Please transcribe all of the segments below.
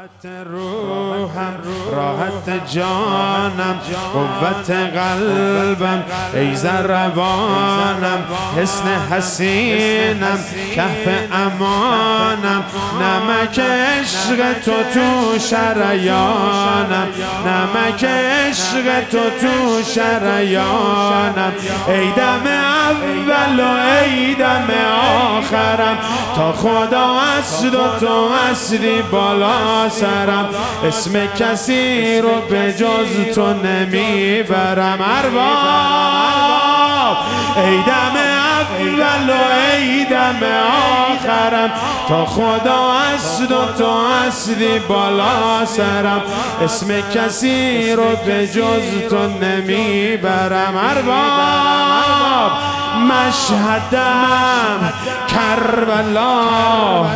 راحت روحم، راحت جانم، قوت قلبم، ایزر روانم، حسن حسینم، کهف امانم، نمک عشق تو شریانم، نمک عشق تو شریانم، ای دم اول و ای دم آخرم، تا خدا است و تو هستی بالا سرم، اسم کسی رو به جز تو نمیبرم. ارباب ای دم اول و ای دم آخرم، تا خدا است و تو هستی بالا سرم، اسم کسی رو به جز تو نمیبرم. ارباب مشهدم کربلا،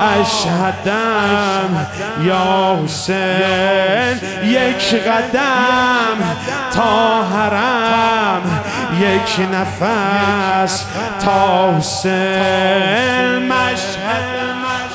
اشهدم یا حسین، یک قدم تا حرم، یک نفس تا حسین. مشهدم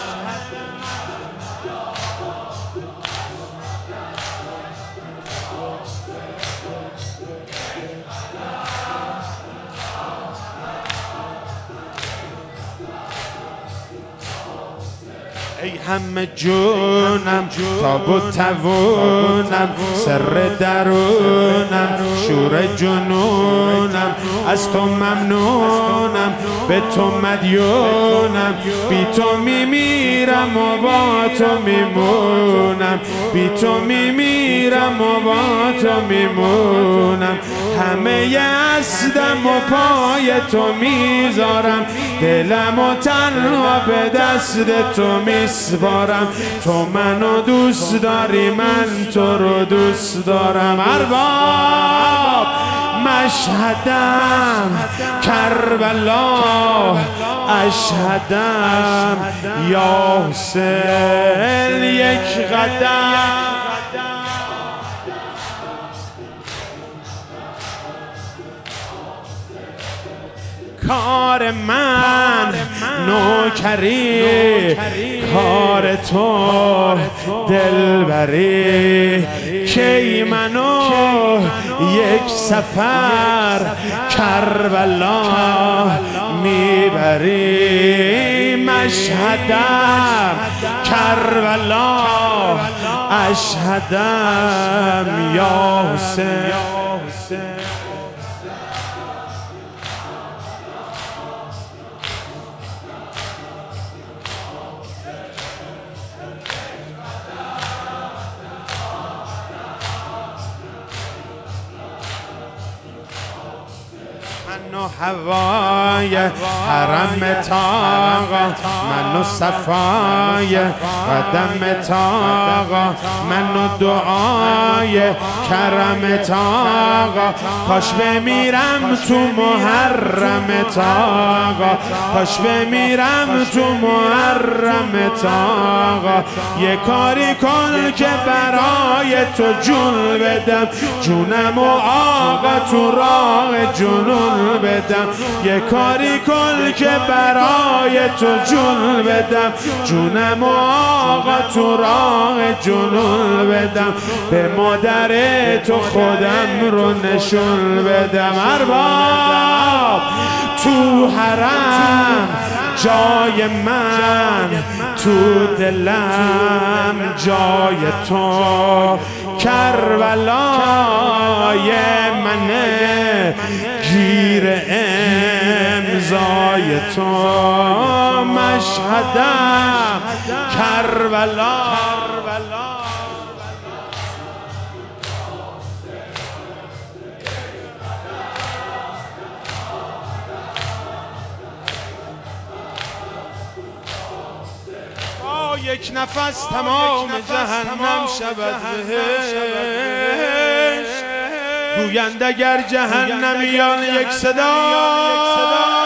ای همه جونم، تاب و توونم، سر درونم، شور جنونم، از تو ممنونم، به تو مدیونم، بی تو میمیرم و با تو میمونم، بی تو میمیرم و با تو میمونم، همه هستم و پای تو میذارم، دلم و تنها به دست تو میسپارم، تو منو دوست داری من تو رو دوست دارم. ارباب مشهدم کربلا، اشهدم یا حسین، یک قدم کار من نوکری، کار تو دلبری، کی منو یک سفر کربلا میبری. مشهدم کربلا، اشهدم یا حسین. من و هوای حرم تاقا، من و صفای قدم تاقا، من و دعای کرم تاقا، کاش بمیرم تو محرم تاقا، کاش بمیرم تو محرم تاقا، یه کاری کن که برای تو جون بدم، جونم و آقا تو راه جنون بدم، یه کاری کن که برای تو جون بدم، جونم و آقا تو راه جنون بدم، به مادر تو خودم رو نشون بدم. ارباب تو حرم جای من، تو دلم جای تو، کربلای منه گیر امضای تو. مشهدم کربلا، یک نفس تمام جهنم شود بهشت، گویند اگر جهنمیان یک صدا